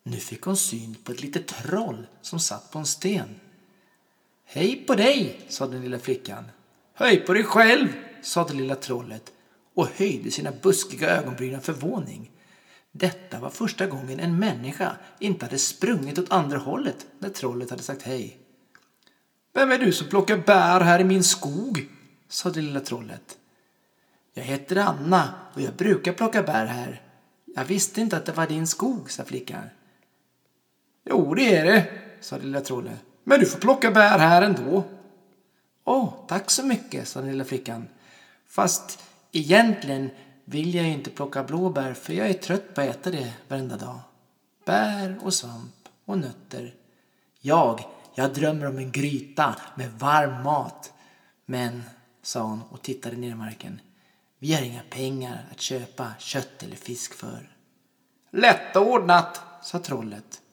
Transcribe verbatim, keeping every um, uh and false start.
Nu fick hon syn på ett litet troll som satt på en sten. Hej på dig, sa den lilla flickan. Hej på dig själv, sa det lilla trollet och höjde sina buskiga ögonbryn av förvåning. Detta var första gången en människa inte hade sprungit åt andra hållet när trollet hade sagt hej. Vem är du som plockar bär här i min skog, sa det lilla trollet. Jag heter Anna och jag brukar plocka bär här. Jag visste inte att det var din skog, sa flickan. Jo, det är det, sa det lilla trollet. Men du får plocka bär här ändå. Åh, tack så mycket, sa den lilla flickan. Fast egentligen vill jag inte plocka blåbär för jag är trött på att äta det varenda dag. Bär och svamp och nötter. Jag, jag drömmer om en gryta med varm mat. Men, sa hon och tittade ner i marken, vi har inga pengar att köpa kött eller fisk för. Lätt ordnat, sa trollet.